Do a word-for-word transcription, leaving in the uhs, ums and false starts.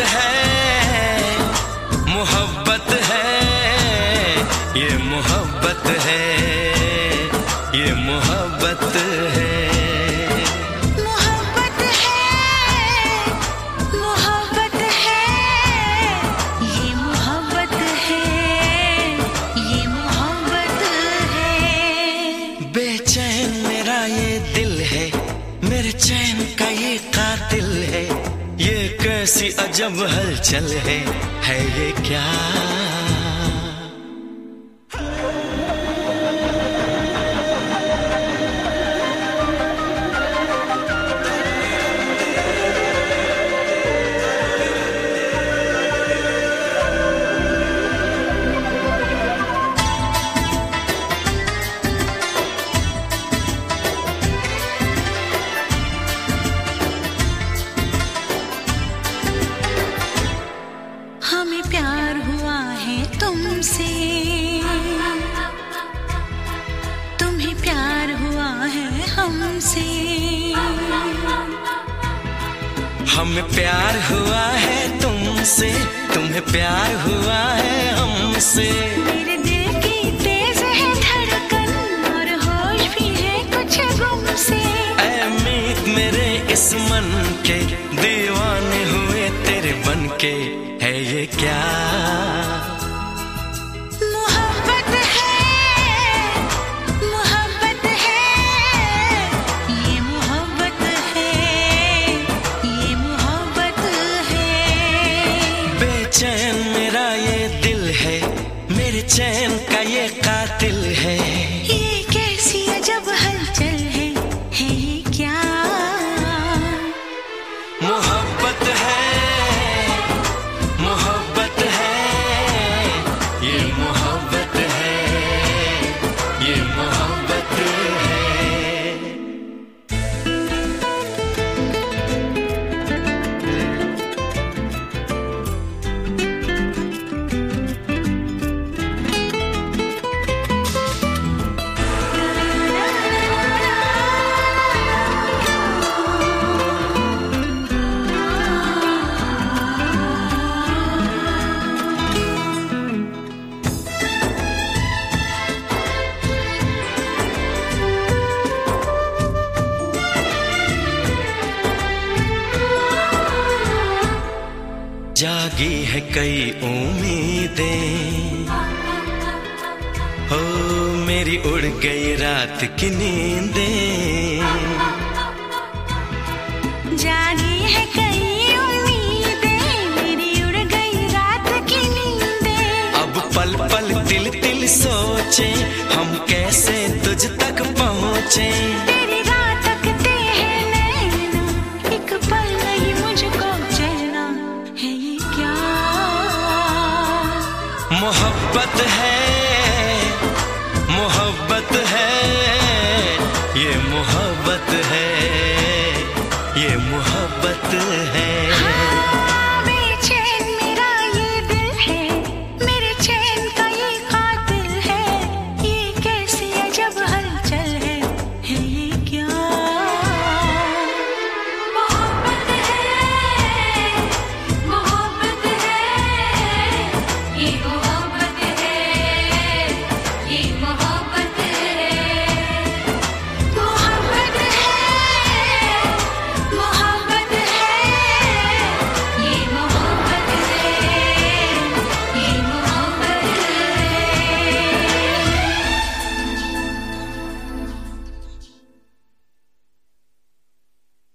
है, मोहब्बत है, ये मोहब्बत है, ये मोहब्बत है। मोहब्बत है, मोहब्बत है, ये मोहब्बत है, ये मोहब्बत है। बेचैन मेरा ये दिल है, मेरे चैन का ये कातिल है, ये कैसी अजब हलचल है, है ये क्या? हमें प्यार हुआ है तुमसे, तुम्हें प्यार हुआ है हमसे। हमें प्यार हुआ है तुमसे, तुम्हें प्यार हुआ है हमसे। मेरे दिल की तेज है धड़कन और होश भी है कुछ गुम से। ऐ मीत मेरे इस मन के दीवाने हुए तेरे बन के, है ये क्या? मोहब्बत है, मोहब्बत है, ये मोहब्बत है, ये मोहब्बत है। बेचैन मेरा ये दिल है, मेरे चैन का ये कातिल है, ये कैसी अजब हलचल है, है ये क्या? मोहब्बत है, मोहब्बत है, ये मोहब्बत है, ये मोहब्बत है। जागी है कई उम्मीदें, हो मेरी उड़ गई रात की नींदें। जागी है कई उम्मीदें, मेरी उड़ गई रात की नींदें। अब पल पल तिल तिल सोचे, हम कैसे तुझ तक पहुँचे। तेरी राह तकते हैं नैना, एक पल नहीं मुझको चैना, है ये क्या? मोहब्बत है, मोहब्बत है, ये मोहब्बत है, ये मोहब्बत है। हाँ।